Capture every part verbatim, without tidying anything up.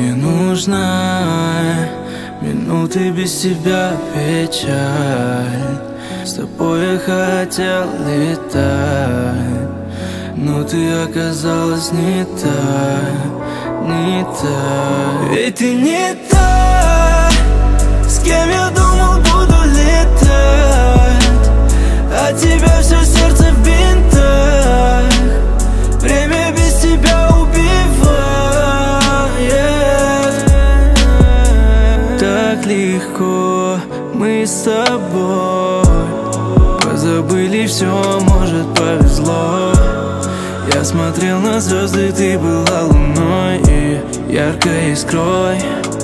мне нужна, минуты без тебя печаль. С тобой я хотел летать, но ты оказалась не та, не та. Ведь ты не та, с кем я думал буду летать. От тебя все сердце в бинтах, время без тебя убивает. Так легко мы с тобой позабыли все, может повезло. Я смотрел на звезды, ты была луной и яркой искрой.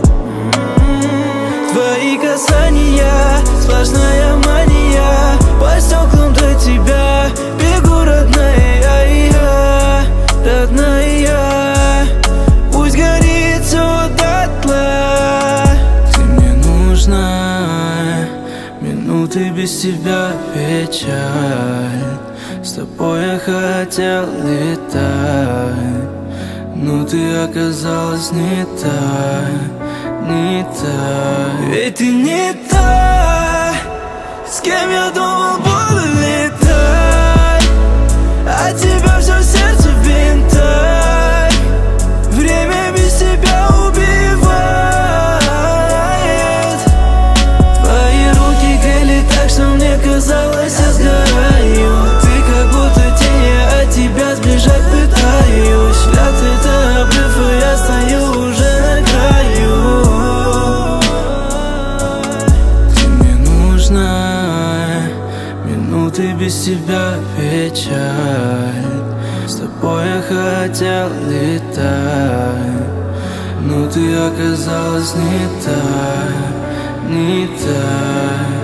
Твои касания, сплошная мания, по стеклам до тебя бегу, родная я, родная. Пусть горит все дотла. Ты мне нужна, минуты без тебя печаль. С тобой я хотел летать, но ты оказалась не та, не та. Ведь ты не та, с кем я думал буду летать. От тебя все сердце в бинтах, время без тебя убивает. Твои руки грели так, что мне казалось, я сгораю. Ты как будто тень, я от тебя сбежать пытаюсь. Взгляд — это обрыв, и я стою уже на краю. Ты мне нужна, минуты без тебя печаль. С тобой я хотел летать, но ты оказалась не та, не та.